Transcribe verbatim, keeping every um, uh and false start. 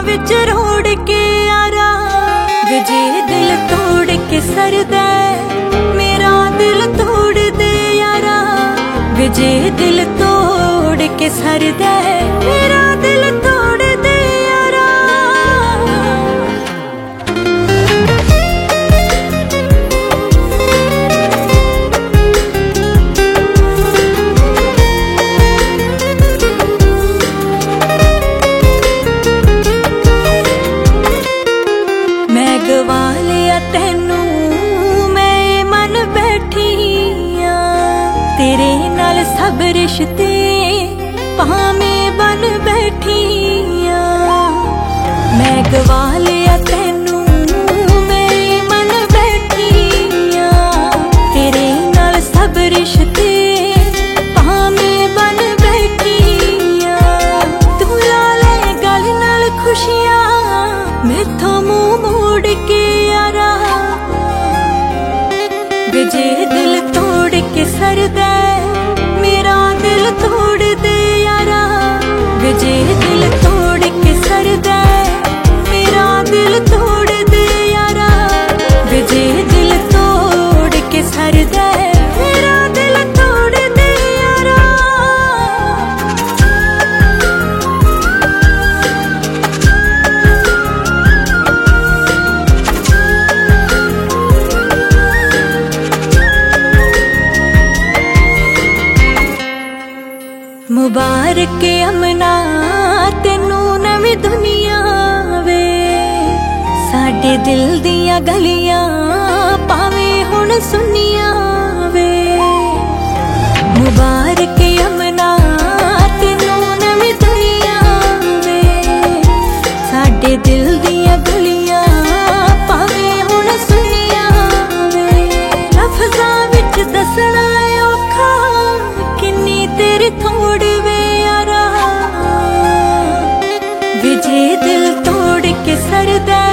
विच road के यारा विजे दिल तोड़ के सरदा मेरा दिल तोड़ दे यारा विजे दिल तोड़ के सरदा मेरा दिल तोड़ दे यारा। मैं गवा लिया तेनू मैं मन बैठी तेरे नाल सब रिश्ते भावें बन बैठी मैं गवा लिया तेनू मैं मन बैठी तेरे नाल सब रिश्ते भावें बन बैठी तू ला ले गल नाल खुशियां मैथों मुंह मोड़ के यारा विजे दिल तोड़ के सरदा मेरा दिल तोड़ दे यारा विजे दिल तोड़ के सरदा मेरा दिल तोड़ दे यारा विजे दिल तोड़ के सरदा मेरा दिल तोड़ दे यारा। मुबारक अमना तेनू नवीं दुनिया वे साडे दिल दियां गलियां पावें हुण सुनिया वे मुबारक अमना तेनू नवीं दुनिया वे साडे दिल दियां गलियां पावें हुण सुनिया वे लफ्ज़ां विच दसना औखा किन्नी तेरी थोड़ वे यारा विजे दिल तोड़ के सरदा